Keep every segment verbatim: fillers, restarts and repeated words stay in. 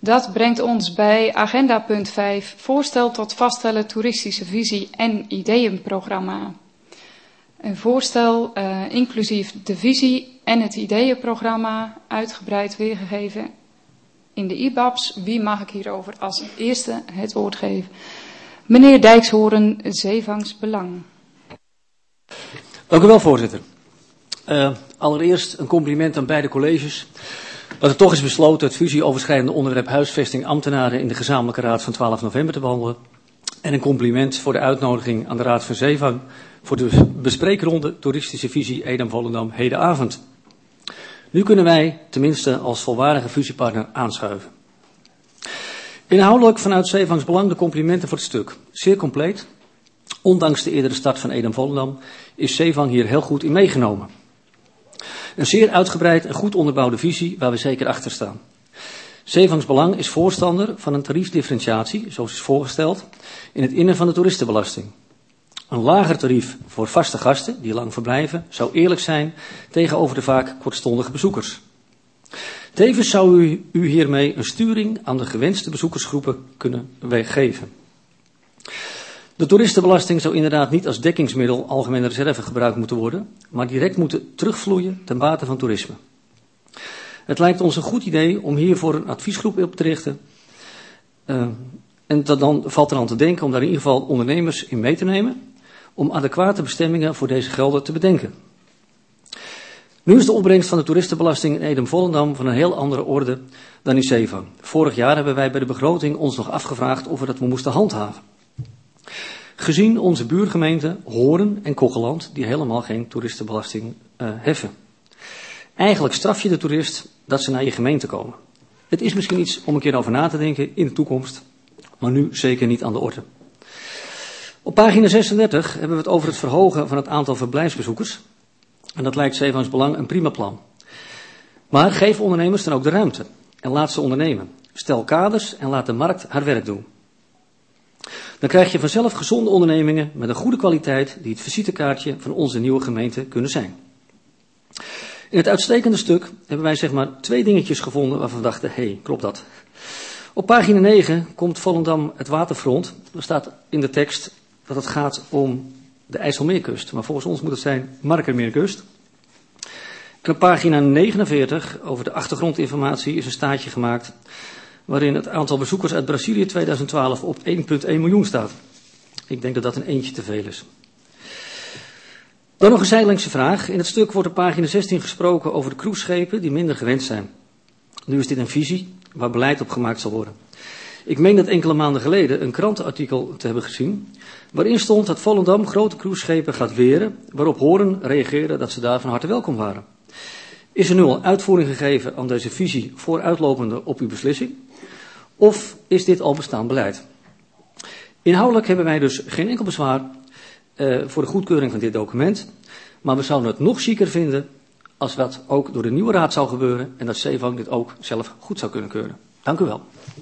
Dat brengt ons bij agenda punt vijf, voorstel tot vaststellen toeristische visie en ideeënprogramma. Een voorstel uh, inclusief de visie en het ideeënprogramma, uitgebreid weergegeven in de I B A B's. Wie mag ik hierover als eerste het woord geven? Meneer Dijkshoorn, Zeevangsbelang. Dank u wel, voorzitter. Uh, allereerst een compliment aan beide colleges. Dat er toch is besloten het fusieoverschrijdende onderwerp huisvesting ambtenaren in de gezamenlijke raad van twaalf november te behandelen. En een compliment voor de uitnodiging aan de Raad van Zeevang voor de bespreekronde toeristische visie Edam-Volendam hedenavond. Nu kunnen wij tenminste als volwaardige fusiepartner aanschuiven. Inhoudelijk vanuit Zeevangsbelang de complimenten voor het stuk. Zeer compleet. Ondanks de eerdere start van Edam-Volendam is Zeevang hier heel goed in meegenomen. Een zeer uitgebreid en goed onderbouwde visie waar we zeker achter staan. Zeevangsbelang is voorstander van een tariefdifferentiatie, zoals is voorgesteld, in het innen van de toeristenbelasting. Een lager tarief voor vaste gasten die lang verblijven zou eerlijk zijn tegenover de vaak kortstondige bezoekers. Tevens zou u, u hiermee een sturing aan de gewenste bezoekersgroepen kunnen geven. De toeristenbelasting zou inderdaad niet als dekkingsmiddel algemene reserve gebruikt moeten worden, maar direct moeten terugvloeien ten bate van toerisme. Het lijkt ons een goed idee om hiervoor een adviesgroep op te richten. Uh, en dat dan valt er aan te denken om daar in ieder geval ondernemers in mee te nemen, om adequate bestemmingen voor deze gelden te bedenken. Nu is de opbrengst van de toeristenbelasting in Edam-Volendam van een heel andere orde dan in Zeevang. Vorig jaar hebben wij bij de begroting ons nog afgevraagd of we dat we moesten handhaven. Gezien onze buurgemeenten Hoorn en Kocheland, die helemaal geen toeristenbelasting uh, heffen. Eigenlijk straf je de toerist dat ze naar je gemeente komen. Het is misschien iets om een keer over na te denken in de toekomst, maar nu zeker niet aan de orde. Op pagina zesendertig hebben we het over het verhogen van het aantal verblijfsbezoekers. En dat lijkt Zeevangsbelang een prima plan. Maar geef ondernemers dan ook de ruimte en laat ze ondernemen. Stel kaders en laat de markt haar werk doen. Dan krijg je vanzelf gezonde ondernemingen met een goede kwaliteit die het visitekaartje van onze nieuwe gemeente kunnen zijn. In het uitstekende stuk hebben wij zeg maar twee dingetjes gevonden waarvan we dachten, hé, hey, klopt dat? Op pagina negen komt Volendam het waterfront. Er staat in de tekst dat het gaat om de IJsselmeerkust, maar volgens ons moet het zijn Markermeerkust. En op pagina negenenveertig over de achtergrondinformatie is een staartje gemaakt waarin het aantal bezoekers uit Brazilië tweeduizend twaalf op één komma één miljoen staat. Ik denk dat dat een eentje te veel is. Dan nog een zijdelingse vraag. In het stuk wordt op pagina zestien gesproken over de cruiseschepen die minder gewend zijn. Nu is dit een visie waar beleid op gemaakt zal worden. Ik meen dat enkele maanden geleden een krantenartikel te hebben gezien, waarin stond dat Volendam grote cruiseschepen gaat weren, waarop Hoorn reageerde dat ze daar van harte welkom waren. Is er nu al uitvoering gegeven aan deze visie vooruitlopende op uw beslissing? Of is dit al bestaand beleid? Inhoudelijk hebben wij dus geen enkel bezwaar uh, voor de goedkeuring van dit document, maar we zouden het nog chiquer vinden als dat ook door de nieuwe raad zou gebeuren en dat Zeevang dit ook zelf goed zou kunnen keuren. Dank u wel.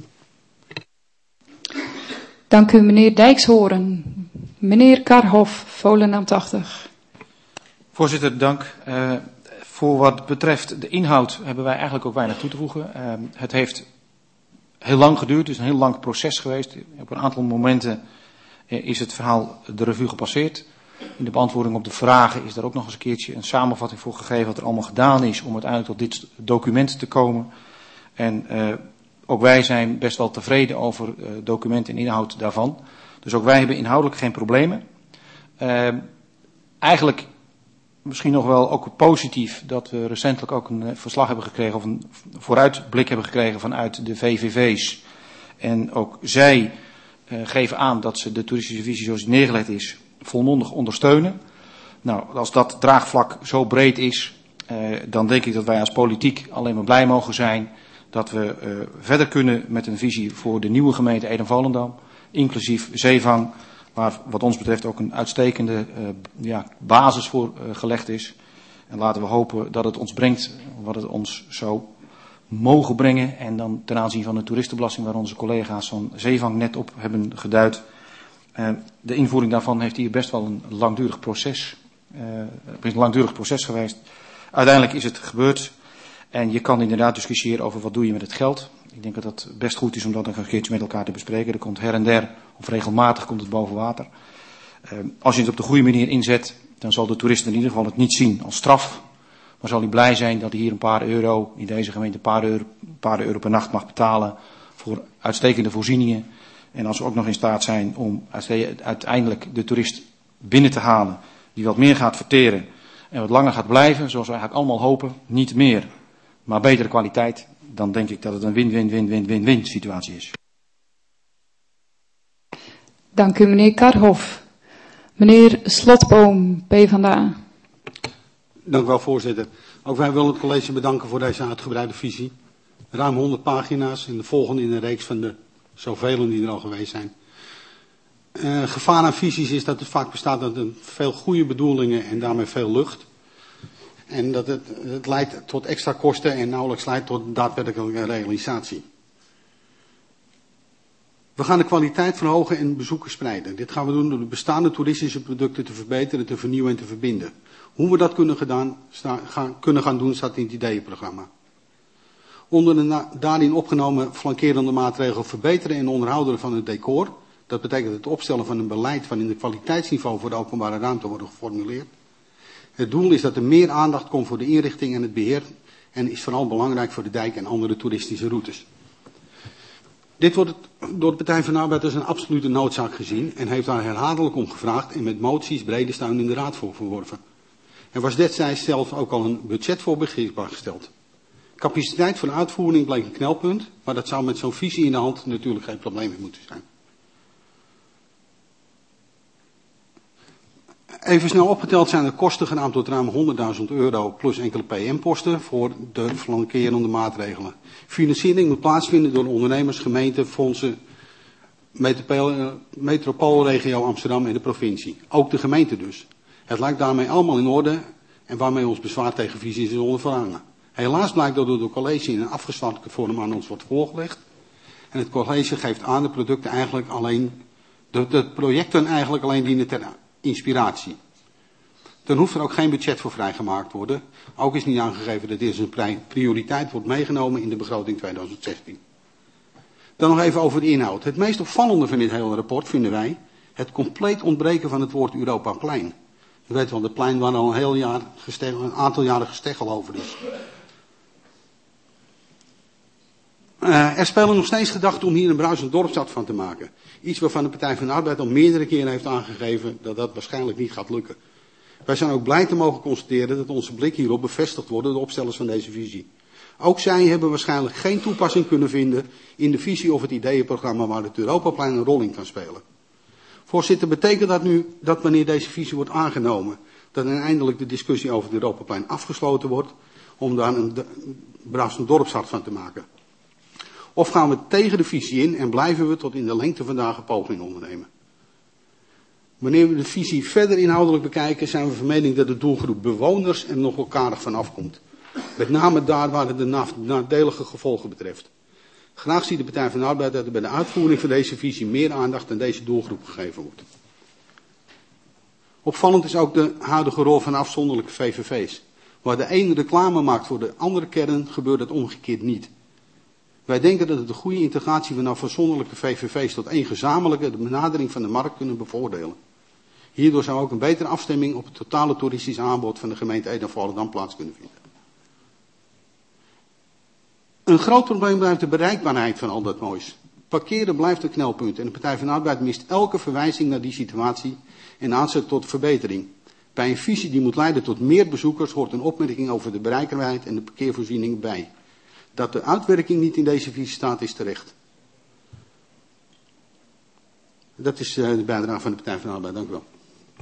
Dank u, meneer Dijkshoorn. Meneer Karhoff, Volendam tachtig. Voorzitter, dank. Uh, voor wat betreft de inhoud hebben wij eigenlijk ook weinig toe te voegen. Uh, het heeft heel lang geduurd, het is een heel lang proces geweest. Op een aantal momenten uh, is het verhaal de revue gepasseerd. In de beantwoording op de vragen is daar ook nog eens een keertje een samenvatting voor gegeven wat er allemaal gedaan is om uiteindelijk tot dit document te komen. En uh, ook wij zijn best wel tevreden over uh, document en inhoud daarvan. Dus ook wij hebben inhoudelijk geen problemen. Uh, eigenlijk misschien nog wel ook positief dat we recentelijk ook een uh, verslag hebben gekregen of een vooruitblik hebben gekregen vanuit de V V V's. En ook zij uh, geven aan dat ze de toeristische visie zoals die neergelegd is volmondig ondersteunen. Nou, als dat draagvlak zo breed is, uh, dan denk ik dat wij als politiek alleen maar blij mogen zijn dat we uh, verder kunnen met een visie voor de nieuwe gemeente Edam-Volendam, inclusief Zeevang, waar wat ons betreft ook een uitstekende uh, ja, basis voor uh, gelegd is. En laten we hopen dat het ons brengt wat het ons zou mogen brengen. En dan ten aanzien van de toeristenbelasting waar onze collega's van Zeevang net op hebben geduid. Uh, de invoering daarvan heeft hier best wel een langdurig proces. Uh, het is een langdurig proces geweest. Uiteindelijk is het gebeurd. En je kan inderdaad discussiëren over wat doe je met het geld. Ik denk dat het best goed is om dat een keertje met elkaar te bespreken. Er komt her en der, of regelmatig komt het boven water. Uh, als je het op de goede manier inzet, dan zal de toerist in ieder geval het niet zien als straf. Maar zal hij blij zijn dat hij hier een paar euro, in deze gemeente een paar euro, een paar euro per nacht mag betalen voor uitstekende voorzieningen. En als we ook nog in staat zijn om uiteindelijk de toerist binnen te halen, die wat meer gaat verteren en wat langer gaat blijven, zoals we eigenlijk allemaal hopen, niet meer, maar betere kwaliteit, dan denk ik dat het een win-win-win-win-win-win situatie is. Dank u, meneer Karhoff. Meneer Slotboom, PvdA. Dank u wel, voorzitter. Ook wij willen het college bedanken voor deze uitgebreide visie. Ruim honderd pagina's en de volgende in een reeks van de zoveel die er al geweest zijn. Uh, gevaar aan visies is dat het vaak bestaat uit veel goede bedoelingen en daarmee veel lucht. En dat het, het leidt tot extra kosten en nauwelijks leidt tot daadwerkelijke realisatie. We gaan de kwaliteit verhogen en bezoekers spreiden. Dit gaan we doen door de bestaande toeristische producten te verbeteren, te vernieuwen en te verbinden. Hoe we dat kunnen, gedaan, sta, gaan, kunnen gaan doen staat in het ideeënprogramma. Onder de na, daarin opgenomen flankerende maatregel verbeteren en onderhouden van het decor. Dat betekent het opstellen van een beleid waarin de kwaliteitsniveau voor de openbare ruimte wordt geformuleerd. Het doel is dat er meer aandacht komt voor de inrichting en het beheer en is vooral belangrijk voor de dijk en andere toeristische routes. Dit wordt door de Partij van de Arbeid als een absolute noodzaak gezien en heeft daar herhaaldelijk om gevraagd en met moties brede steun in de Raad voor verworven. Er was destijds zelfs ook al een budget voor beschikbaar gesteld. Capaciteit voor de uitvoering bleek een knelpunt, maar dat zou met zo'n visie in de hand natuurlijk geen probleem meer moeten zijn. Even snel opgeteld zijn de kosten geraamd tot ruim honderdduizend euro plus enkele P M-posten voor de flankerende maatregelen. Financiering moet plaatsvinden door ondernemers, gemeenten, fondsen, metropoolregio Amsterdam en de provincie. Ook de gemeente dus. Het lijkt daarmee allemaal in orde en waarmee ons bezwaar tegen visies is ondervangen. Helaas blijkt dat door het college in een afgezwakte vorm aan ons wordt voorgelegd. En het college geeft aan de producten eigenlijk alleen, de, de projecten eigenlijk alleen dienen ter inspiratie. Dan hoeft er ook geen budget voor vrijgemaakt worden. Ook is niet aangegeven dat dit als een prioriteit wordt meegenomen in de begroting tweeduizend zestien. Dan nog even over de inhoud. Het meest opvallende van dit hele rapport vinden wij het compleet ontbreken van het woord Europaplein. U weet wel, het plein waar al een, heel jaar gesteggel, een aantal jaren gesteggel over is. Uh, er spelen nog steeds gedachten om hier een bruisend dorpsstad van te maken. Iets waarvan de Partij van de Arbeid al meerdere keren heeft aangegeven dat dat waarschijnlijk niet gaat lukken. Wij zijn ook blij te mogen constateren dat onze blik hierop bevestigd wordt door de opstellers van deze visie. Ook zij hebben waarschijnlijk geen toepassing kunnen vinden in de visie of het ideeënprogramma waar het Europaplein een rol in kan spelen. Voorzitter, betekent dat nu dat wanneer deze visie wordt aangenomen, dat dan eindelijk de discussie over het Europaplein afgesloten wordt, om daar een bruisend dorpshart van te maken? Of gaan we tegen de visie in en blijven we tot in de lengte van dagen pogingen ondernemen? Wanneer we de visie verder inhoudelijk bekijken, zijn we van mening dat de doelgroep bewoners er nog elkarig van afkomt. Met name daar waar het de nadelige gevolgen betreft. Graag ziet de Partij van de Arbeid dat er bij de uitvoering van deze visie meer aandacht aan deze doelgroep gegeven wordt. Opvallend is ook de huidige rol van afzonderlijke V V V's. Waar de een reclame maakt voor de andere kern, gebeurt dat omgekeerd niet. Wij denken dat het de goede integratie van afzonderlijke V V V's tot één gezamenlijke de benadering van de markt kunnen bevoordelen. Hierdoor zou ook een betere afstemming op het totale toeristisch aanbod van de gemeente Ede-Volendam plaats kunnen vinden. Een groot probleem blijft de bereikbaarheid van al dat moois. Parkeren blijft een knelpunt en de Partij van de Arbeid mist elke verwijzing naar die situatie en aanzet tot verbetering. Bij een visie die moet leiden tot meer bezoekers hoort een opmerking over de bereikbaarheid en de parkeervoorziening bij. Dat de uitwerking niet in deze visie staat is terecht. Dat is de bijdrage van de Partij van de Arbeid. Dank u wel.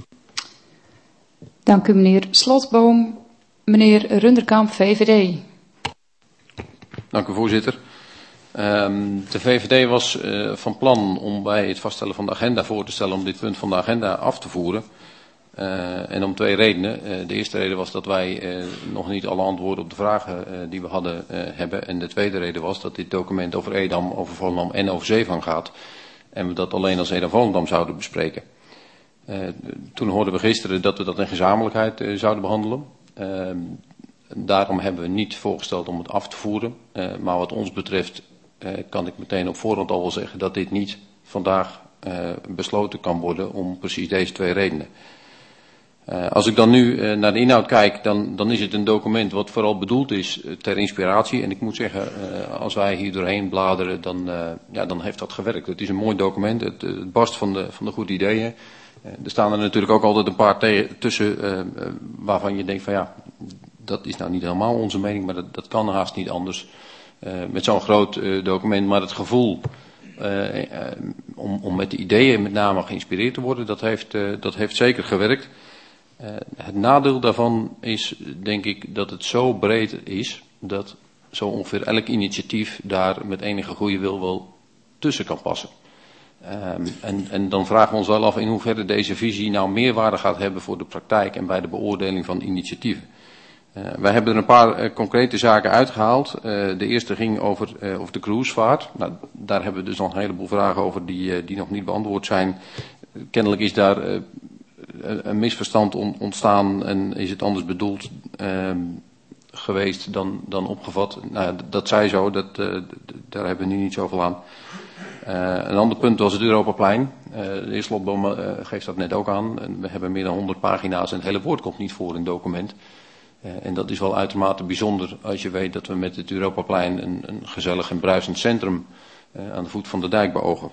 Dank u meneer Slotboom. Meneer Runderkamp, V V D. Dank u voorzitter. Um, de V V D was uh, van plan om bij het vaststellen van de agenda voor te stellen om dit punt van de agenda af te voeren. Uh, en om twee redenen. Uh, de eerste reden was dat wij uh, nog niet alle antwoorden op de vragen uh, die we hadden uh, hebben. En de tweede reden was dat dit document over Edam, over Volendam en over Zeevang gaat. En we dat alleen als Edam-Volendam zouden bespreken. Uh, toen hoorden we gisteren dat we dat in gezamenlijkheid uh, zouden behandelen. Uh, daarom hebben we niet voorgesteld om het af te voeren. Uh, maar wat ons betreft uh, kan ik meteen op voorhand al wel zeggen dat dit niet vandaag uh, besloten kan worden om precies deze twee redenen. Uh, als ik dan nu uh, naar de inhoud kijk, dan, dan is het een document wat vooral bedoeld is uh, ter inspiratie. En ik moet zeggen, uh, als wij hier doorheen bladeren, dan, uh, ja, dan heeft dat gewerkt. Het is een mooi document, het, het barst van de, van de goede ideeën. Uh, er staan er natuurlijk ook altijd een paar te- tussen uh, uh, waarvan je denkt van ja, dat is nou niet helemaal onze mening, maar dat, dat kan haast niet anders. Uh, met zo'n groot uh, document, maar het gevoel uh, uh, om, om met de ideeën met name geïnspireerd te worden, dat heeft, uh, dat heeft zeker gewerkt. Uh, het nadeel daarvan is, denk ik, dat het zo breed is, dat zo ongeveer elk initiatief daar met enige goede wil wel tussen kan passen. Um, en, en dan vragen we ons wel af in hoeverre deze visie nou meerwaarde gaat hebben voor de praktijk en bij de beoordeling van initiatieven. Uh, wij hebben er een paar uh, concrete zaken uitgehaald. Uh, de eerste ging over, uh, over de cruisevaart. Nou, daar hebben we dus nog een heleboel vragen over die, uh, die nog niet beantwoord zijn. Uh, kennelijk is daar uh, een misverstand ontstaan en is het anders bedoeld uh, geweest dan, dan opgevat. Nou, dat zij zo, dat, uh, daar hebben we nu niet zoveel aan. Uh, een ander punt was het Europaplein. Uh, de heer Slotboom uh, geeft dat net ook aan. We hebben meer dan honderd pagina's en het hele woord komt niet voor in het document. Uh, en dat is wel uitermate bijzonder als je weet dat we met het Europaplein een, een gezellig en bruisend centrum uh, aan de voet van de dijk beogen.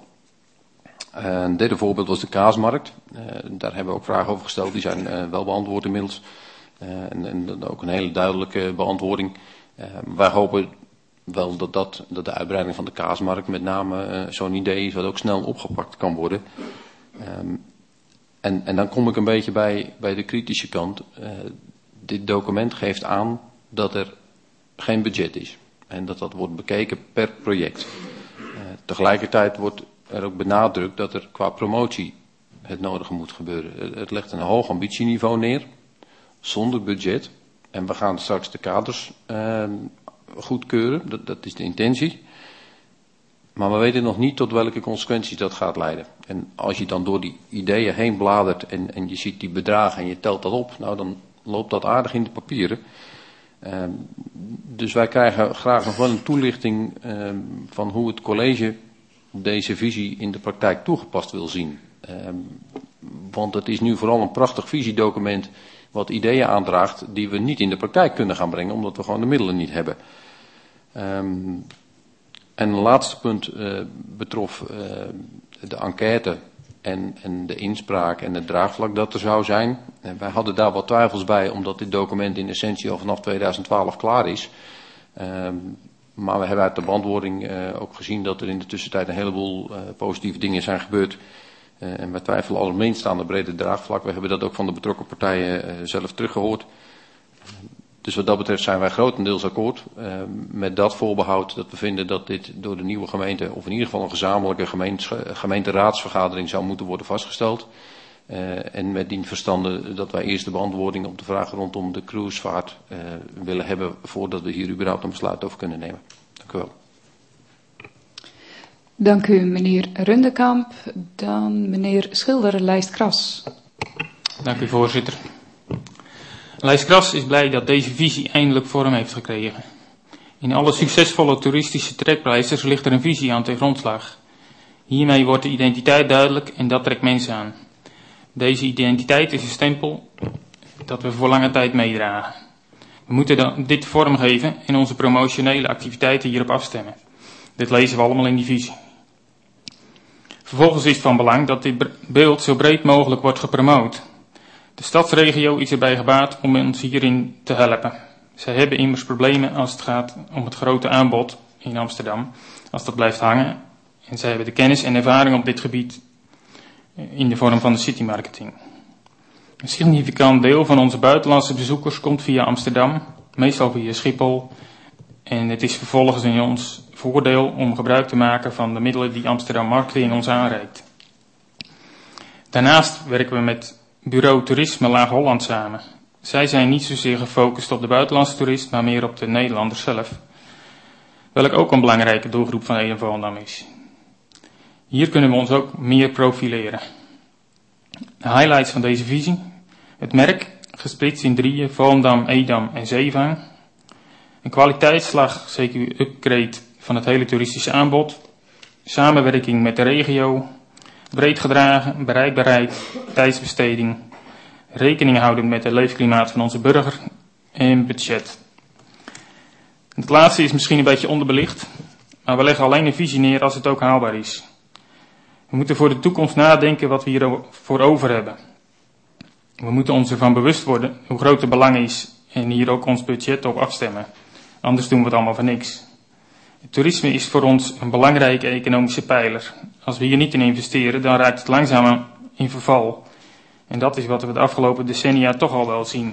Uh, een derde voorbeeld was de kaasmarkt. Uh, daar hebben we ook vragen over gesteld. Die zijn uh, wel beantwoord inmiddels. Uh, en, en ook een hele duidelijke beantwoording. Uh, wij hopen wel dat, dat, dat de uitbreiding van de kaasmarkt met name uh, zo'n idee is wat ook snel opgepakt kan worden. Um, en, en dan kom ik een beetje bij, bij de kritische kant. Uh, dit document geeft aan dat er geen budget is. En dat dat wordt bekeken per project. Uh, tegelijkertijd wordt er ook benadrukt dat er qua promotie het nodige moet gebeuren. Het legt een hoog ambitieniveau neer, zonder budget. En we gaan straks de kaders uh, goedkeuren, dat, dat is de intentie. Maar we weten nog niet tot welke consequenties dat gaat leiden. En als je dan door die ideeën heen bladert en, en je ziet die bedragen en je telt dat op, nou dan loopt dat aardig in de papieren. Uh, dus wij krijgen graag nog wel een toelichting uh, van hoe het college deze visie in de praktijk toegepast wil zien. Um, want het is nu vooral een prachtig visiedocument wat ideeën aandraagt die we niet in de praktijk kunnen gaan brengen, omdat we gewoon de middelen niet hebben. Um, en een laatste punt uh, betrof uh, de enquête en, en de inspraak en het draagvlak dat er zou zijn. En wij hadden daar wat twijfels bij, omdat dit document in essentie al vanaf tweeduizend twaalf klaar is. Um, Maar we hebben uit de beantwoording uh, ook gezien dat er in de tussentijd een heleboel uh, positieve dingen zijn gebeurd. Uh, en wij twijfelen allerminst aan de brede draagvlak. We hebben dat ook van de betrokken partijen uh, zelf teruggehoord. Dus wat dat betreft zijn wij grotendeels akkoord. Uh, met dat voorbehoud dat we vinden dat dit door de nieuwe gemeente, of in ieder geval een gezamenlijke gemeente, gemeenteraadsvergadering zou moeten worden vastgesteld. Uh, en met dien verstande dat wij eerst de beantwoording op de vraag rondom de cruisevaart uh, willen hebben voordat we hier überhaupt een besluit over kunnen nemen. Dank u wel. Dank u meneer Rundekamp. Dan meneer Schilder, Lijst Kras. Dank u voorzitter. Lijst Kras is blij dat deze visie eindelijk vorm heeft gekregen. In alle succesvolle toeristische trekpleisters ligt er een visie aan ten grondslag. Hiermee wordt de identiteit duidelijk en dat trekt mensen aan. Deze identiteit is een stempel dat we voor lange tijd meedragen. We moeten dan dit vormgeven en onze promotionele activiteiten hierop afstemmen. Dit lezen we allemaal in die visie. Vervolgens is het van belang dat dit beeld zo breed mogelijk wordt gepromoot. De stadsregio is erbij gebaat om ons hierin te helpen. Zij hebben immers problemen als het gaat om het grote aanbod in Amsterdam, als dat blijft hangen. En zij hebben de kennis en ervaring op dit gebied in de vorm van de citymarketing. Een significant deel van onze buitenlandse bezoekers komt via Amsterdam, meestal via Schiphol. En het is vervolgens in ons voordeel om gebruik te maken van de middelen die Amsterdam Marketing ons aanreikt. Daarnaast werken we met Bureau Toerisme Laag-Holland samen. Zij zijn niet zozeer gefocust op de buitenlandse toerist, maar meer op de Nederlander zelf. Welk ook een belangrijke doelgroep van Eden-Volendam is. Hier kunnen we ons ook meer profileren. De highlights van deze visie. Het merk, gesplitst in drieën, Volendam, Edam en Zeevang. Een kwaliteitsslag, C Q Upgrade van het hele toeristische aanbod, samenwerking met de regio, breed gedragen, bereikbaarheid, tijdsbesteding, rekening houden met het leefklimaat van onze burger en budget. Het laatste is misschien een beetje onderbelicht, maar we leggen alleen een visie neer als het ook haalbaar is. We moeten voor de toekomst nadenken wat we hiervoor over hebben. We moeten ons ervan bewust worden hoe groot het belang is en hier ook ons budget op afstemmen. Anders doen we het allemaal voor niks. Het toerisme is voor ons een belangrijke economische pijler. Als we hier niet in investeren, dan raakt het langzaam in verval. En dat is wat we de afgelopen decennia toch al wel zien.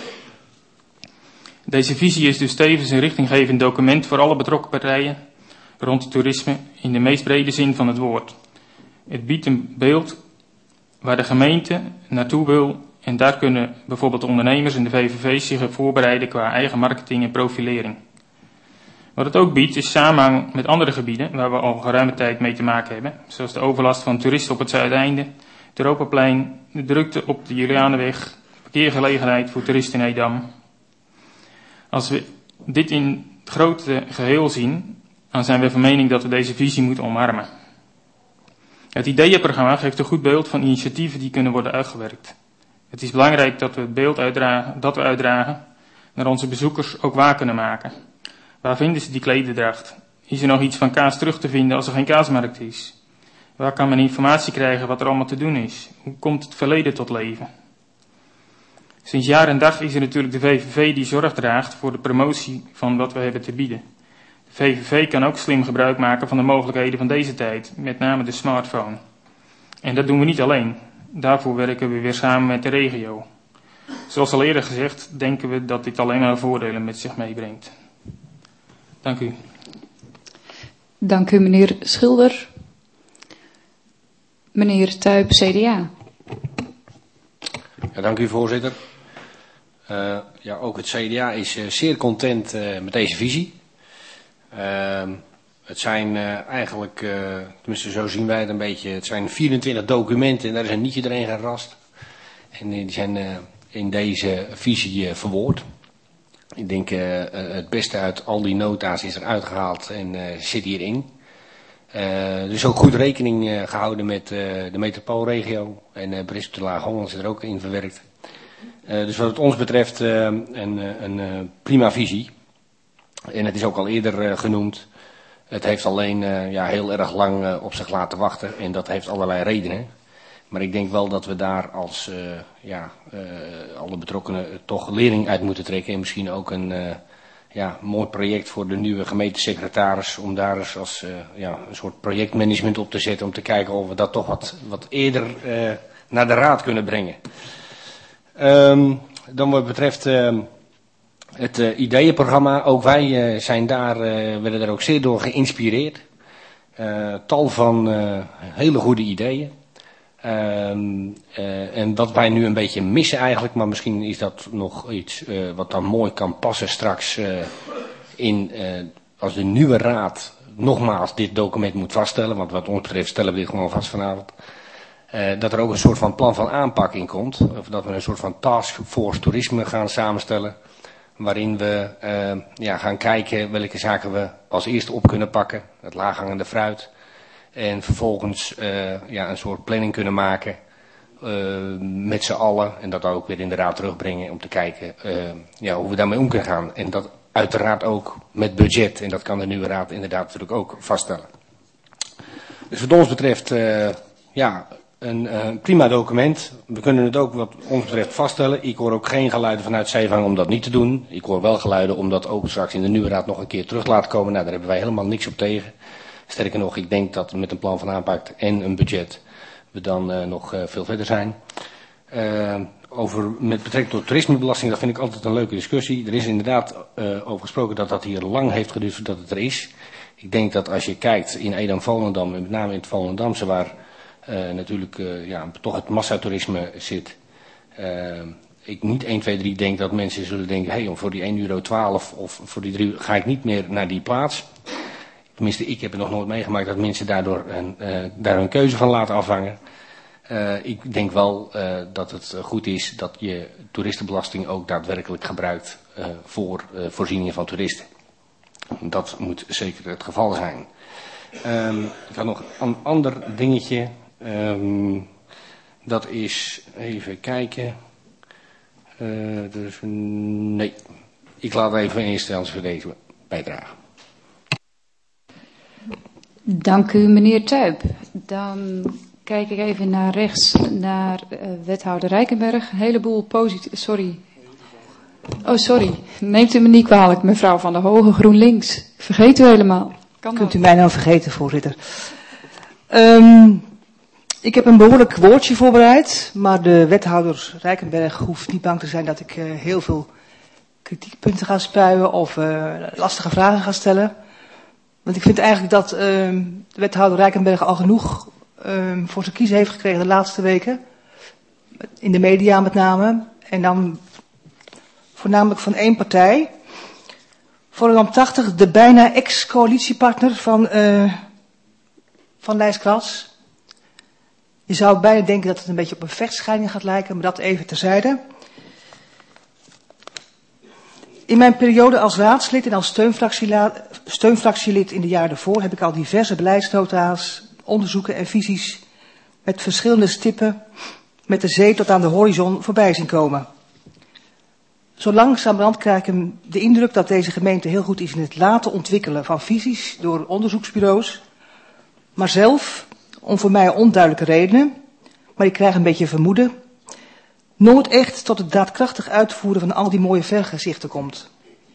Deze visie is dus tevens een richtinggevend document voor alle betrokken partijen rond het toerisme in de meest brede zin van het woord. Het biedt een beeld waar de gemeente naartoe wil en daar kunnen bijvoorbeeld ondernemers en de V V V's zich op voorbereiden qua eigen marketing en profilering. Wat het ook biedt is samenhang met andere gebieden waar we al geruime tijd mee te maken hebben, zoals de overlast van toeristen op het Zuideinde, het Europaplein, de drukte op de Julianenweg, parkeergelegenheid voor toeristen in Edam. Als we dit in het grote geheel zien, dan zijn we van mening dat we deze visie moeten omarmen. Het ideeënprogramma geeft een goed beeld van initiatieven die kunnen worden uitgewerkt. Het is belangrijk dat we het beeld uitdragen, dat we uitdragen naar onze bezoekers ook waar kunnen maken. Waar vinden ze die klederdracht? Is er nog iets van kaas terug te vinden als er geen kaasmarkt is? Waar kan men informatie krijgen wat er allemaal te doen is? Hoe komt het verleden tot leven? Sinds jaar en dag is er natuurlijk de V V V die zorg draagt voor de promotie van wat we hebben te bieden. De V V V kan ook slim gebruik maken van de mogelijkheden van deze tijd, met name de smartphone. En dat doen we niet alleen. Daarvoor werken we weer samen met de regio. Zoals al eerder gezegd, denken we dat dit alleen maar voordelen met zich meebrengt. Dank u. Dank u, meneer Schilder. Meneer Tuyp, C D A. Ja, dank u, voorzitter. Uh, ja, ook het C D A is uh, zeer content uh, met deze visie. Uh, het zijn uh, eigenlijk, uh, tenminste zo zien wij het een beetje, het zijn vierentwintig documenten en daar is er niet iedereen gerast. En die zijn uh, in deze visie uh, verwoord. Ik denk uh, uh, het beste uit al die nota's is eruit gehaald en uh, zit hierin. Uh, er is ook goed rekening uh, gehouden met uh, de metropoolregio en uh, Brist de Laag-Holland is er ook in verwerkt. Uh, dus wat het ons betreft uh, een, een uh, prima visie. En het is ook al eerder uh, genoemd. Het heeft alleen uh, ja, heel erg lang uh, op zich laten wachten en dat heeft allerlei redenen. Maar ik denk wel dat we daar als uh, ja, uh, alle betrokkenen toch lering uit moeten trekken. En misschien ook een uh, ja, mooi project voor de nieuwe gemeentesecretaris. Om daar eens als uh, ja, een soort projectmanagement op te zetten. Om te kijken of we dat toch wat, wat eerder uh, naar de raad kunnen brengen. Um, dan wat betreft uh, het uh, ideeënprogramma. Ook wij uh, zijn daar, uh, werden daar ook zeer door geïnspireerd. Uh, tal van uh, hele goede ideeën. Um, uh, en wat wij nu een beetje missen eigenlijk, maar misschien is dat nog iets uh, wat dan mooi kan passen straks uh, in, uh, als de nieuwe raad nogmaals dit document moet vaststellen, want wat ons betreft stellen we dit gewoon vast vanavond, uh, dat er ook een soort van plan van aanpak in komt, of dat we een soort van taskforce toerisme gaan samenstellen, waarin we uh, ja, gaan kijken welke zaken we als eerste op kunnen pakken, het laaghangende fruit. En vervolgens uh, ja, een soort planning kunnen maken uh, met z'n allen. En dat ook weer in de raad terugbrengen om te kijken uh, ja, hoe we daarmee om kunnen gaan. En dat uiteraard ook met budget. En dat kan de nieuwe raad inderdaad natuurlijk ook vaststellen. Dus wat ons betreft uh, ja, een uh, prima document. We kunnen het ook wat ons betreft vaststellen. Ik hoor ook geen geluiden vanuit Zeevang om dat niet te doen. Ik hoor wel geluiden om dat ook straks in de nieuwe raad nog een keer terug te laten komen. Nou, daar hebben wij helemaal niks op tegen. Sterker nog, ik denk dat met een plan van aanpak en een budget we dan uh, nog uh, veel verder zijn. Uh, over, met betrekking tot toerismebelasting, dat vind ik altijd een leuke discussie. Er is inderdaad uh, over gesproken dat dat hier lang heeft geduurd voordat het er is. Ik denk dat als je kijkt in Edam-Volendam, en met name in het Volendamse, waar uh, natuurlijk uh, ja, toch het massatoerisme zit. Uh, ik niet één, twee, drie denk dat mensen zullen denken, hé, hey, voor die één euro twaalf of voor die drie ga ik niet meer naar die plaats. Tenminste, ik heb het nog nooit meegemaakt dat mensen daardoor een, uh, daar hun keuze van laten afhangen. Uh, ik denk wel uh, dat het goed is dat je toeristenbelasting ook daadwerkelijk gebruikt uh, voor uh, voorzieningen van toeristen. Dat moet zeker het geval zijn. Um, ik had nog een ander dingetje. Um, dat is, even kijken. Uh, dus, nee, ik laat even in eerste instantie voor deze bijdrage. Dank u, meneer Tuyp. Dan kijk ik even naar rechts, naar uh, wethouder Rijkenberg. Een heleboel positief... Sorry. Oh, sorry. Neemt u me niet kwalijk, mevrouw Van der Hoge, GroenLinks. Ik vergeet u helemaal. Kan Kunt u mij nou vergeten, voorzitter. Um, ik heb een behoorlijk woordje voorbereid, maar de wethouder Rijkenberg hoeft niet bang te zijn dat ik uh, heel veel kritiekpunten ga spuien of uh, lastige vragen ga stellen. Want ik vind eigenlijk dat uh, de wethouder Rijkenberg al genoeg uh, voor zijn kiezen heeft gekregen de laatste weken. In de media met name. En dan voornamelijk van één partij. Volendam tachtig, de bijna ex-coalitiepartner van, uh, van Lijs Kras. Je zou bijna denken dat het een beetje op een vechtscheiding gaat lijken, maar dat even terzijde. In mijn periode als raadslid en als steunfractielid in de jaren ervoor heb ik al diverse beleidsnota's, onderzoeken en visies met verschillende stippen met de zee tot aan de horizon voorbij zien komen. Zo langzamerhand krijg ik de indruk dat deze gemeente heel goed is in het laten ontwikkelen van visies door onderzoeksbureaus, maar zelf, om voor mij onduidelijke redenen, maar ik krijg een beetje vermoeden, nooit echt tot het daadkrachtig uitvoeren van al die mooie vergezichten komt.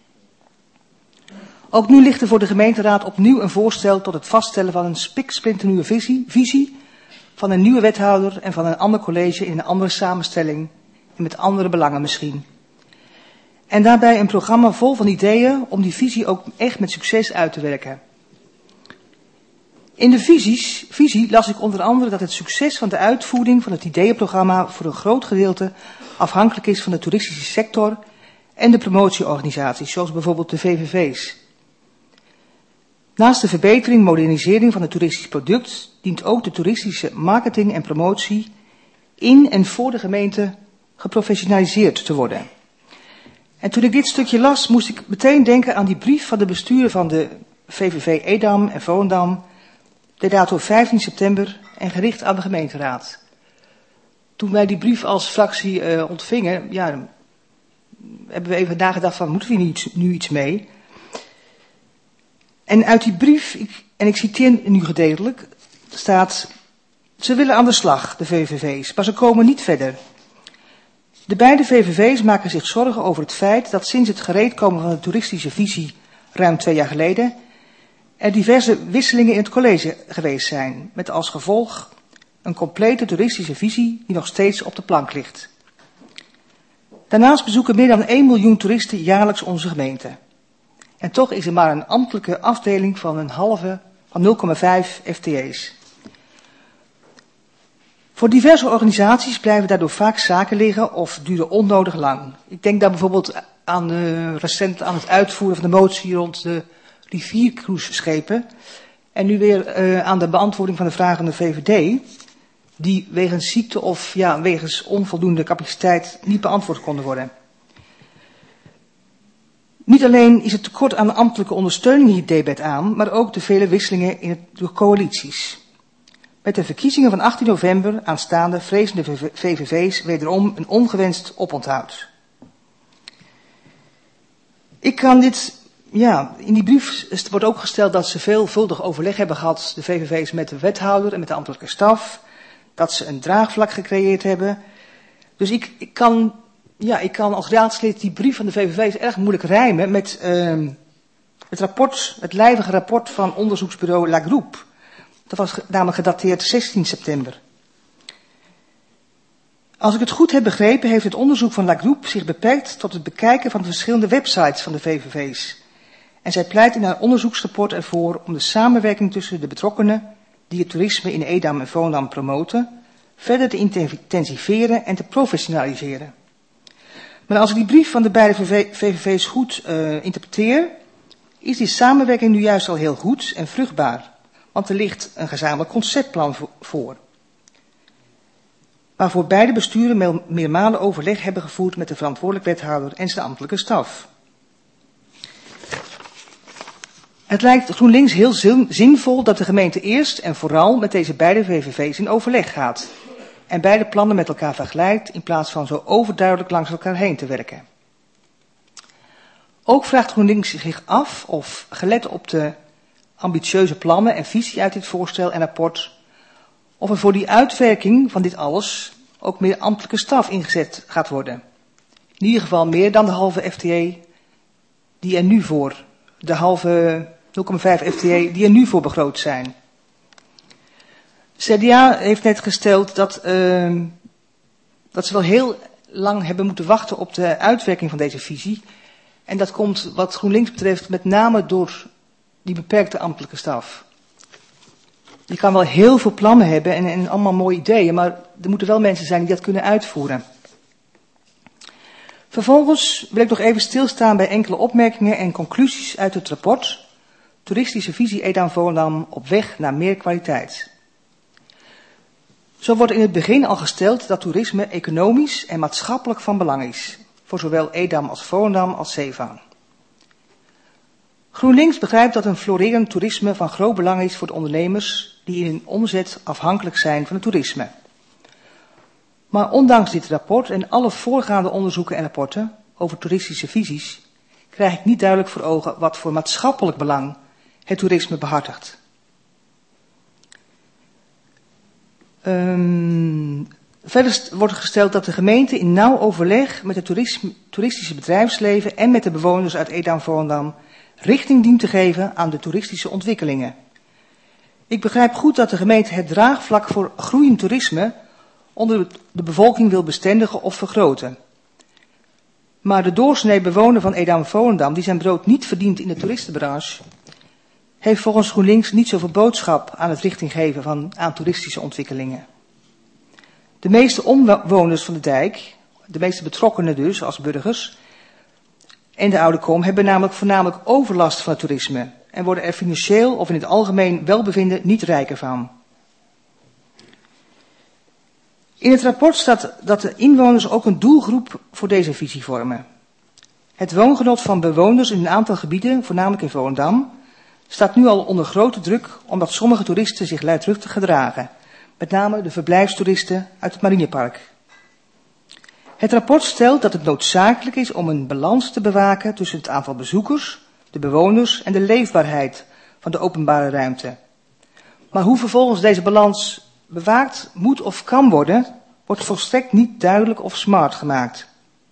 Ook nu ligt er voor de gemeenteraad opnieuw een voorstel tot het vaststellen van een spiksplinternieuwe visie, visie van een nieuwe wethouder en van een ander college in een andere samenstelling en met andere belangen misschien. En daarbij een programma vol van ideeën om die visie ook echt met succes uit te werken. In de visies, visie las ik onder andere dat het succes van de uitvoering van het ideeënprogramma voor een groot gedeelte afhankelijk is van de toeristische sector en de promotieorganisaties, zoals bijvoorbeeld de V V V's. Naast de verbetering en modernisering van het toeristisch product dient ook de toeristische marketing en promotie in en voor de gemeente geprofessionaliseerd te worden. En toen ik dit stukje las, moest ik meteen denken aan die brief van de bestuurder van de V V V Edam en Volendam, de datum vijftien september en gericht aan de gemeenteraad. Toen wij die brief als fractie uh, ontvingen, ja, hebben we even nagedacht van, moeten we hier nu, nu iets mee? En uit die brief, ik, en ik citeer nu gedeeltelijk, staat, ze willen aan de slag, de V V V's, maar ze komen niet verder. De beide V V V's maken zich zorgen over het feit dat sinds het gereedkomen van de toeristische visie ruim twee jaar geleden er diverse wisselingen in het college geweest zijn, met als gevolg een complete toeristische visie die nog steeds op de plank ligt. Daarnaast bezoeken meer dan één miljoen toeristen jaarlijks onze gemeente. En toch is er maar een ambtelijke afdeling van een halve, van nul komma vijf F T E's. Voor diverse organisaties blijven daardoor vaak zaken liggen of duren onnodig lang. Ik denk daar bijvoorbeeld aan, uh, recent aan het uitvoeren van de motie rond de riviercruiseschepen. En nu weer uh, aan de beantwoording van de vraag van de V V D, die wegens ziekte of ja, wegens onvoldoende capaciteit niet beantwoord konden worden. Niet alleen is het tekort aan ambtelijke ondersteuning hier debet aan, maar ook de vele wisselingen in het, de coalities. Met de verkiezingen van achttien november aanstaande vrezen de V V V's wederom een ongewenst oponthoud. Ik kan dit, ja, in die brief wordt ook gesteld dat ze veelvuldig overleg hebben gehad, de V V V's, met de wethouder en met de ambtelijke staf. Dat ze een draagvlak gecreëerd hebben. Dus ik, ik, kan, ja, ik kan als raadslid die brief van de V V V's erg moeilijk rijmen met uh, het rapport, het lijvige rapport van onderzoeksbureau La Groupe. Dat was namelijk gedateerd zestien september. Als ik het goed heb begrepen, heeft het onderzoek van La Groupe zich beperkt tot het bekijken van de verschillende websites van de V V V's. En zij pleit in haar onderzoeksrapport ervoor om de samenwerking tussen de betrokkenen die het toerisme in Edam en Volendam promoten, verder te intensiveren en te professionaliseren. Maar als ik die brief van de beide V V V's goed uh, interpreteer, is die samenwerking nu juist al heel goed en vruchtbaar. Want er ligt een gezamenlijk conceptplan voor. Waarvoor beide besturen meermalen overleg hebben gevoerd met de verantwoordelijk wethouder en zijn ambtelijke staf. Het lijkt GroenLinks heel zin, zinvol dat de gemeente eerst en vooral met deze beide V V V's in overleg gaat en beide plannen met elkaar vergelijkt in plaats van zo overduidelijk langs elkaar heen te werken. Ook vraagt GroenLinks zich af of, gelet op de ambitieuze plannen en visie uit dit voorstel en rapport, of er voor die uitwerking van dit alles ook meer ambtelijke staf ingezet gaat worden. In ieder geval meer dan de halve F T E die er nu voor, de halve nul komma vijf F T E die er nu voor begroot zijn. C D A heeft net gesteld dat, uh, dat ze wel heel lang hebben moeten wachten op de uitwerking van deze visie. En dat komt wat GroenLinks betreft met name door die beperkte ambtelijke staf. Je kan wel heel veel plannen hebben en, en allemaal mooie ideeën, maar er moeten wel mensen zijn die dat kunnen uitvoeren. Vervolgens wil ik nog even stilstaan bij enkele opmerkingen en conclusies uit het rapport Toeristische Visie Edam-Volendam op weg naar meer kwaliteit. Zo wordt in het begin al gesteld dat toerisme economisch en maatschappelijk van belang is, voor zowel Edam als Volendam als Zeevang. GroenLinks begrijpt dat een florerend toerisme van groot belang is voor de ondernemers die in hun omzet afhankelijk zijn van het toerisme. Maar ondanks dit rapport en alle voorgaande onderzoeken en rapporten over toeristische visies, krijg ik niet duidelijk voor ogen wat voor maatschappelijk belang het toerisme behartigt. Um, verder wordt gesteld dat de gemeente in nauw overleg met het toerisme, toeristische bedrijfsleven en met de bewoners uit Edam-Volendam richting dient te geven aan de toeristische ontwikkelingen. Ik begrijp goed dat de gemeente het draagvlak voor groeiend toerisme onder de bevolking wil bestendigen of vergroten. Maar de doorsnee bewoner van Edam-Volendam, die zijn brood niet verdient in de toeristenbranche, heeft volgens GroenLinks niet zoveel boodschap aan het richting geven van, aan toeristische ontwikkelingen. De meeste omwoners van de dijk, de meeste betrokkenen dus als burgers en de Oude Kom, hebben namelijk voornamelijk overlast van het toerisme en worden er financieel of in het algemeen welbevinden niet rijker van. In het rapport staat dat de inwoners ook een doelgroep voor deze visie vormen. Het woongenot van bewoners in een aantal gebieden, voornamelijk in Volendam, staat nu al onder grote druk omdat sommige toeristen zich luidruchtig gedragen, met name de verblijfstoeristen uit het Marinepark. Het rapport stelt dat het noodzakelijk is om een balans te bewaken tussen het aantal bezoekers, de bewoners en de leefbaarheid van de openbare ruimte. Maar hoe vervolgens deze balans bewaakt moet of kan worden, wordt volstrekt niet duidelijk of smart gemaakt.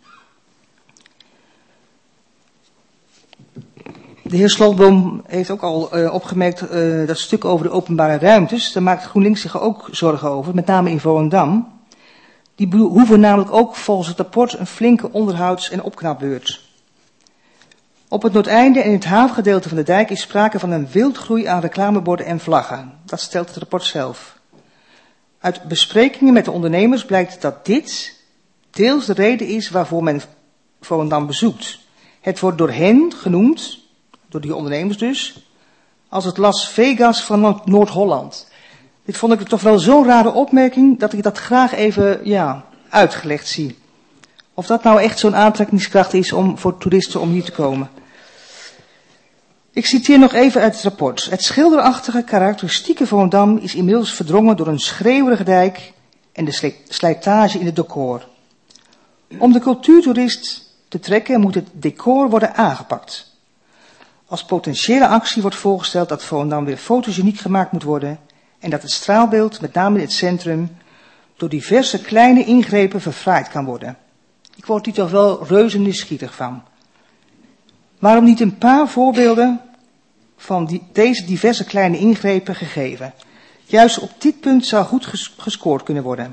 De heer Slotboom heeft ook al uh, opgemerkt uh, dat stuk over de openbare ruimtes. Daar maakt GroenLinks zich ook zorgen over, met name in Volendam. Die behoeven namelijk ook volgens het rapport een flinke onderhouds- en opknapbeurt. Op het noordeinde en in het havengedeelte van de dijk is sprake van een wildgroei aan reclameborden en vlaggen. Dat stelt het rapport zelf. Uit besprekingen met de ondernemers blijkt dat dit deels de reden is waarvoor men Volendam bezoekt. Het wordt door hen genoemd, door die ondernemers dus, als het Las Vegas van Noord-Holland. Dit vond ik toch wel zo'n rare opmerking dat ik dat graag even ja, uitgelegd zie. Of dat nou echt zo'n aantrekkingskracht is om voor toeristen om hier te komen. Ik citeer nog even uit het rapport. Het schilderachtige karakteristieke Volendam is inmiddels verdrongen door een schreeuwerige dijk en de slijtage in het decor. Om de cultuurtoerist te trekken moet het decor worden aangepakt. Als potentiële actie wordt voorgesteld dat Volendam weer fotogeniek gemaakt moet worden en dat het straalbeeld, met name in het centrum, door diverse kleine ingrepen verfraaid kan worden. Ik word hier toch wel reuze nieuwsgierig van. Waarom niet een paar voorbeelden van die, deze diverse kleine ingrepen gegeven? Juist op dit punt zou goed ges, gescoord kunnen worden.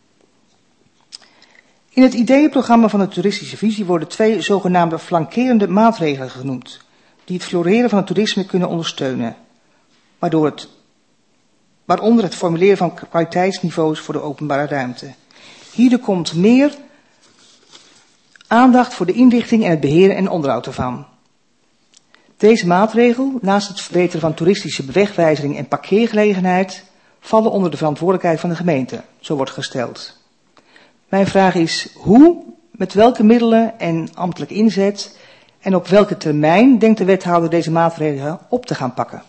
In het ideeënprogramma van de toeristische visie worden twee zogenaamde flankerende maatregelen genoemd, die het floreren van het toerisme kunnen ondersteunen, waardoor het, waaronder het formuleren van kwaliteitsniveaus voor de openbare ruimte. Hierdoor komt meer aandacht voor de inrichting en het beheren en onderhoud ervan. Deze maatregel, naast het verbeteren van toeristische bewegwijzering en parkeergelegenheid, vallen onder de verantwoordelijkheid van de gemeente, zo wordt gesteld. Mijn vraag is hoe, met welke middelen en ambtelijk inzet En op welke termijn denkt de wethouder deze maatregelen op te gaan pakken?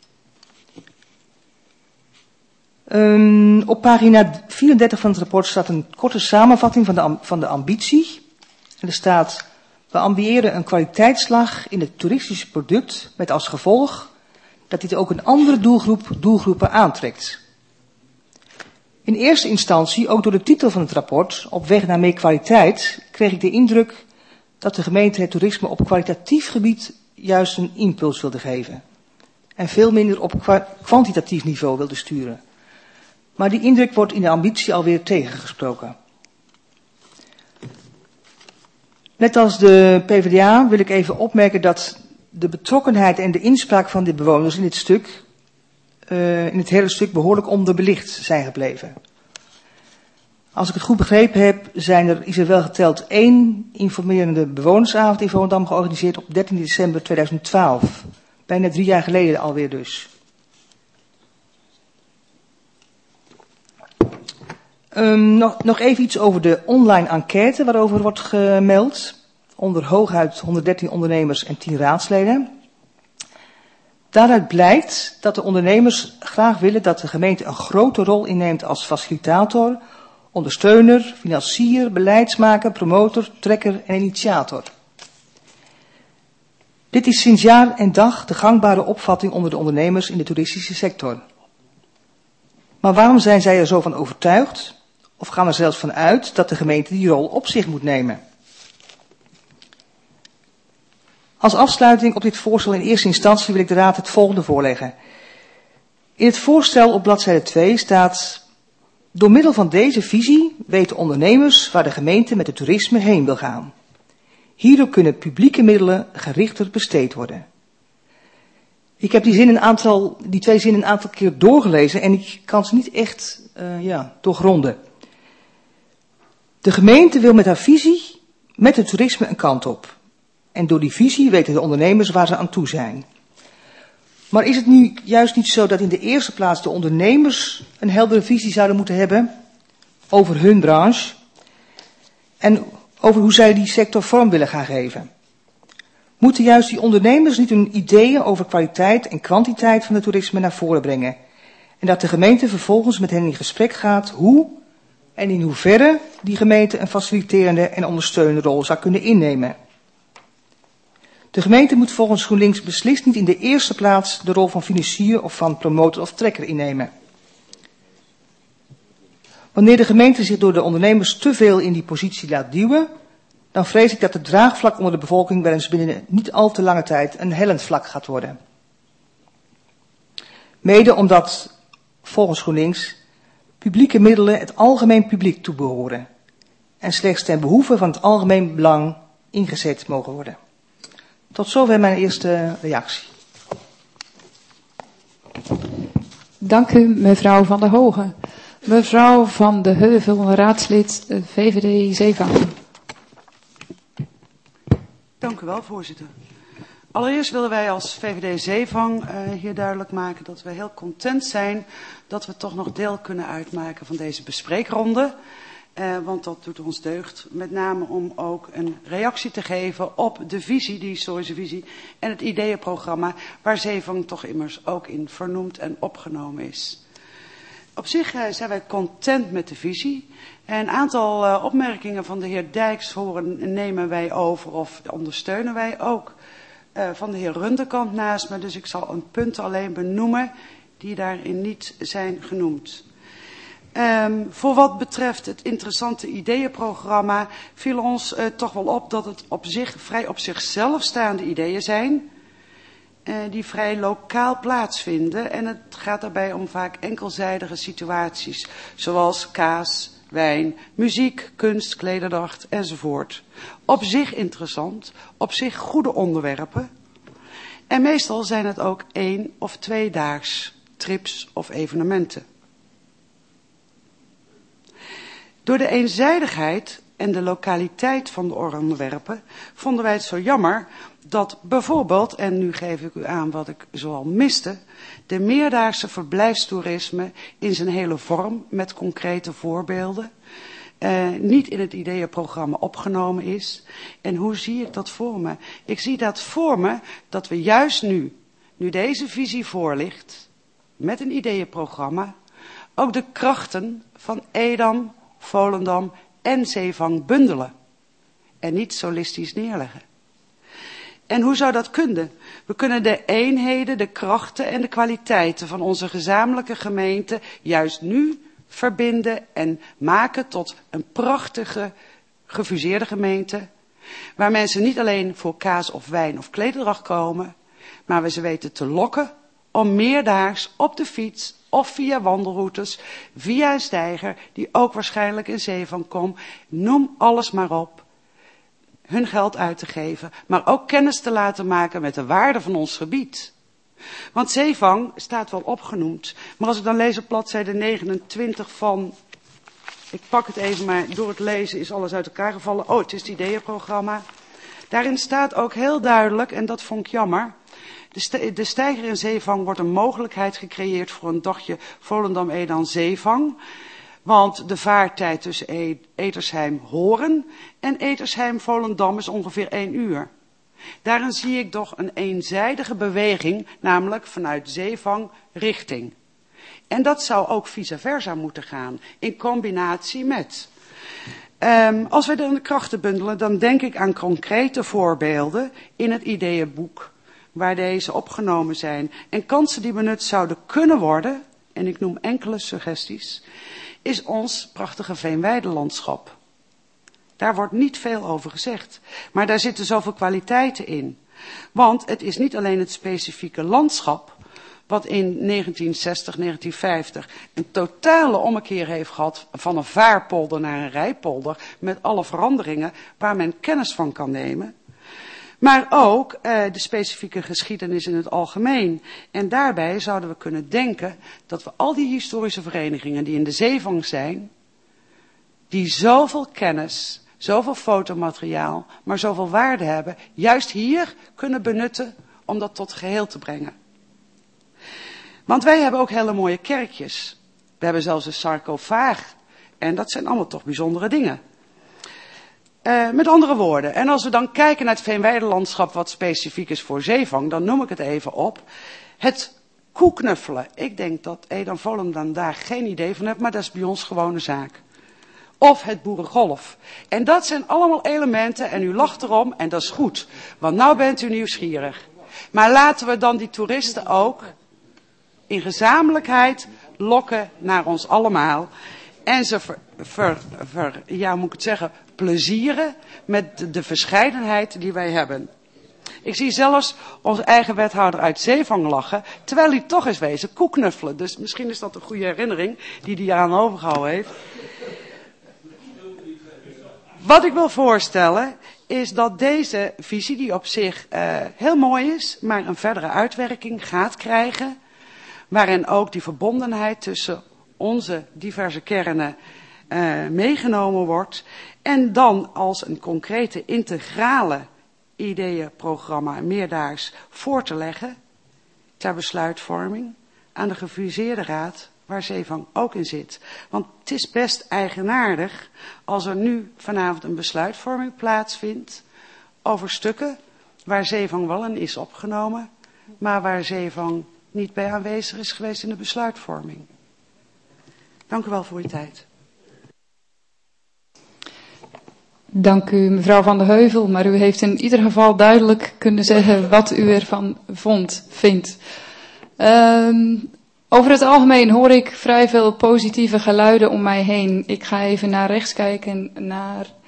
Um, op pagina vierendertig van het rapport staat een korte samenvatting van de, van de ambitie. En er staat: we ambiëren een kwaliteitsslag in het toeristische product met als gevolg dat dit ook een andere doelgroep, doelgroepen aantrekt. In eerste instantie, ook door de titel van het rapport, Op weg naar meer kwaliteit, kreeg ik de indruk dat de gemeente het toerisme op kwalitatief gebied juist een impuls wilde geven. En veel minder op kwa- kwantitatief niveau wilde sturen. Maar die indruk wordt in de ambitie alweer tegengesproken. Net als de P v d A wil ik even opmerken dat de betrokkenheid en de inspraak van de bewoners in dit stuk, uh, in het hele stuk behoorlijk onderbelicht zijn gebleven. Als ik het goed begrepen heb, zijn er, is er wel geteld één informerende bewonersavond in Volendam georganiseerd op dertien december tweeduizend twaalf. Bijna drie jaar geleden alweer dus. Um, nog, nog even iets over de online enquête waarover wordt gemeld. Onder hooguit honderddertien ondernemers en tien raadsleden. Daaruit blijkt dat de ondernemers graag willen dat de gemeente een grote rol inneemt als facilitator, ondersteuner, financier, beleidsmaker, promotor, trekker en initiator. Dit is sinds jaar en dag de gangbare opvatting onder de ondernemers in de toeristische sector. Maar waarom zijn zij er zo van overtuigd? Of gaan we er zelfs van uit dat de gemeente die rol op zich moet nemen? Als afsluiting op dit voorstel in eerste instantie wil ik de Raad het volgende voorleggen. In het voorstel op bladzijde twee staat: door middel van deze visie weten ondernemers waar de gemeente met het toerisme heen wil gaan. Hierdoor kunnen publieke middelen gerichter besteed worden. Ik heb die, zin een aantal, die twee zinnen een aantal keer doorgelezen en ik kan ze niet echt uh, ja, doorgronden. De gemeente wil met haar visie met het toerisme een kant op. En door die visie weten de ondernemers waar ze aan toe zijn. Maar is het nu juist niet zo dat in de eerste plaats de ondernemers een heldere visie zouden moeten hebben over hun branche en over hoe zij die sector vorm willen gaan geven? Moeten juist die ondernemers niet hun ideeën over kwaliteit en kwantiteit van het toerisme naar voren brengen? En dat de gemeente vervolgens met hen in gesprek gaat hoe en in hoeverre die gemeente een faciliterende en ondersteunende rol zou kunnen innemen. De gemeente moet volgens GroenLinks beslist niet in de eerste plaats de rol van financier of van promotor of trekker innemen. Wanneer de gemeente zich door de ondernemers te veel in die positie laat duwen, dan vrees ik dat het draagvlak onder de bevolking wel eens binnen niet al te lange tijd een hellend vlak gaat worden. Mede omdat, volgens GroenLinks, publieke middelen het algemeen publiek toebehoren en slechts ten behoeve van het algemeen belang ingezet mogen worden. Tot zover mijn eerste reactie. Dank u, mevrouw Van der Hogen. Mevrouw Van de Heuvel, raadslid V V D Zeevanger. Dank u wel, voorzitter. Allereerst willen wij als V V D Zeevang uh, hier duidelijk maken dat we heel content zijn dat we toch nog deel kunnen uitmaken van deze bespreekronde. Uh, want dat doet ons deugd, met name om ook een reactie te geven op de visie, die historische visie en het ideeënprogramma, waar Zeevang toch immers ook in vernoemd en opgenomen is. Op zich uh, zijn wij content met de visie. Een aantal uh, opmerkingen van de heer Dijks horen, nemen wij over of ondersteunen wij ook. Uh, van de heer Runderkamp naast me, dus ik zal een punt alleen benoemen die daarin niet zijn genoemd. Um, voor wat betreft het interessante ideeënprogramma viel ons uh, toch wel op dat het op zich, vrij op zichzelf staande ideeën zijn, uh, die vrij lokaal plaatsvinden. En het gaat daarbij om vaak enkelzijdige situaties, zoals kaas, wijn, muziek, kunst, klederdracht enzovoort. Op zich interessant, op zich goede onderwerpen. En meestal zijn het ook één- of tweedaags trips of evenementen. Door de eenzijdigheid en de lokaliteit van de onderwerpen vonden wij het zo jammer dat bijvoorbeeld, en nu geef ik u aan wat ik zoal miste, de meerdaagse verblijfstoerisme in zijn hele vorm met concrete voorbeelden uh, niet in het ideeënprogramma opgenomen is. En hoe zie ik dat voor me? Ik zie dat voor me dat we juist nu, nu deze visie voor ligt, met een ideeënprogramma, ook de krachten van Edam, Volendam en Zeevang bundelen. En niet solistisch neerleggen. En hoe zou dat kunnen? We kunnen de eenheden, de krachten en de kwaliteiten van onze gezamenlijke gemeente juist nu verbinden en maken tot een prachtige, gefuseerde gemeente. Waar mensen niet alleen voor kaas of wijn of klederdracht komen, maar we ze weten te lokken om meerdaags op de fiets of via wandelroutes, via een steiger die ook waarschijnlijk in Zeevang komt. Noem alles maar op. Hun geld uit te geven, maar ook kennis te laten maken met de waarde van ons gebied. Want Zeevang staat wel opgenoemd, maar als ik dan lees op bladzijde negenentwintig van, ik pak het even, maar door het lezen is alles uit elkaar gevallen. Oh, het is het ideeënprogramma. Daarin staat ook heel duidelijk, en dat vond ik jammer, de, st- de steiger in Zeevang wordt een mogelijkheid gecreëerd voor een dagje Volendam-Edam-Zeevang. Want de vaartijd tussen e- Etersheim-Horen en Etersheim-Volendam is ongeveer één uur. Daarin zie ik toch een eenzijdige beweging, namelijk vanuit Zeevang richting. En dat zou ook vice versa moeten gaan, in combinatie met. Um, als wij dan de krachten bundelen, dan denk ik aan concrete voorbeelden in het ideeënboek, waar deze opgenomen zijn. En kansen die benut zouden kunnen worden, en ik noem enkele suggesties, is ons prachtige veenweidelandschap. Daar wordt niet veel over gezegd, maar daar zitten zoveel kwaliteiten in. Want het is niet alleen het specifieke landschap, wat in negentien zestig, negentien vijftig een totale ommekeer heeft gehad van een vaarpolder naar een rijpolder, met alle veranderingen waar men kennis van kan nemen. Maar ook uh, de specifieke geschiedenis in het algemeen. En daarbij zouden we kunnen denken dat we al die historische verenigingen die in de Zeevang zijn, die zoveel kennis, zoveel fotomateriaal, maar zoveel waarde hebben, juist hier kunnen benutten om dat tot geheel te brengen. Want wij hebben ook hele mooie kerkjes. We hebben zelfs een sarcofaag. En dat zijn allemaal toch bijzondere dingen. Uh, met andere woorden, en als we dan kijken naar het veenweidelandschap wat specifiek is voor Zeevang, dan noem ik het even op. Het koeknuffelen. Ik denk dat Edam Volendam daar geen idee van heeft, maar dat is bij ons gewone zaak. Of het boerengolf. En dat zijn allemaal elementen en u lacht erom en dat is goed. Want nou bent u nieuwsgierig. Maar laten we dan die toeristen ook in gezamenlijkheid lokken naar ons allemaal. En ze ver, ver, ver, ja, moet ik het zeggen, plezieren met de, de verscheidenheid die wij hebben. Ik zie zelfs onze eigen wethouder uit Zeevang lachen, terwijl hij toch is wezen koeknuffelen. Dus misschien is dat een goede herinnering die hij aan overgehouden heeft. Wat ik wil voorstellen is dat deze visie, die op zich uh, heel mooi is, maar een verdere uitwerking gaat krijgen, waarin ook die verbondenheid tussen onze diverse kernen uh, meegenomen wordt. En dan als een concrete integrale ideeënprogramma meerdaags voor te leggen ter besluitvorming aan de gefuseerde raad waar Zeevang ook in zit. Want het is best eigenaardig als er nu vanavond een besluitvorming plaatsvindt over stukken waar Zeevang wel in is opgenomen, maar waar Zeevang niet bij aanwezig is geweest in de besluitvorming. Dank u wel voor uw tijd. Dank u, mevrouw Van de Heuvel, maar u heeft in ieder geval duidelijk kunnen zeggen wat u ervan vond, vindt. Um, over het algemeen hoor ik vrij veel positieve geluiden om mij heen. Ik ga even naar rechts kijken, naar